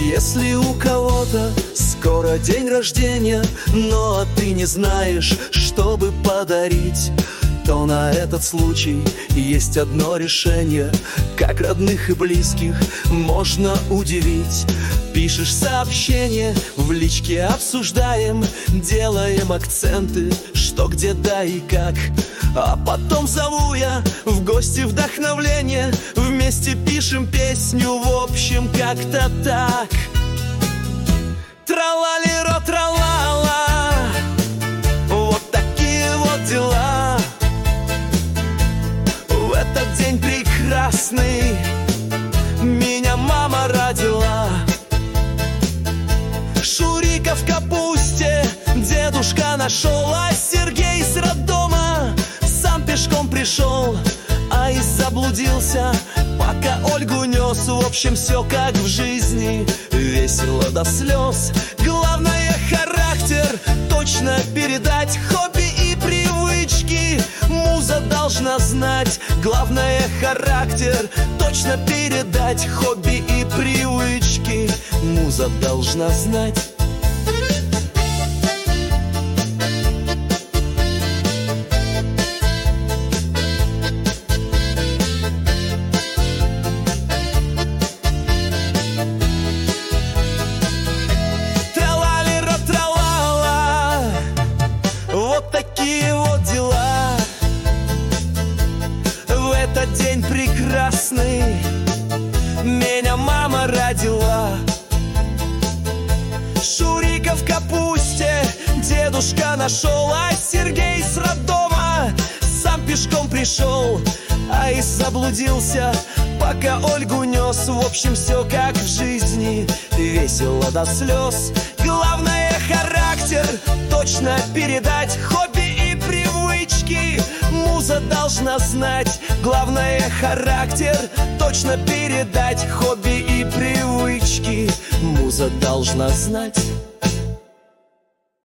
Если у кого-то скоро день рождения, но ты не знаешь, что бы подарить, то на этот случай есть одно решение: как родных и близких можно удивить. Пишешь сообщение, в личке обсуждаем, делаем акценты, что, где, да и как. А потом зову я в гости вдохновление, вместе пишем песню, в общем, как-то так. Тра-ла-ли-ро, тра-ла-ла, вот такие вот дела. В этот день прекрасный меня мама родила. Шурика в капусте дедушка нашел, а Сергей с роддома сам пешком пришел. А и заблудился, пока Ольгу нес. В общем, все как в жизни, весело до слез. Главное — характер точно передать, хобби и привычки муза должна знать. Главное — характер точно передать, хобби и привычки муза должна знать. Вот такие вот дела. В этот день прекрасный меня мама родила. Шурика в капусте дедушка нашел, а Сергей с роддома сам пешком пришел. А и заблудился, пока Ольгу нес. В общем, все как в жизни, весело до слез. Главное — характер точно передать, хобби и привычки муза должна знать. Главное — характер точно передать, хобби и привычки муза должна знать.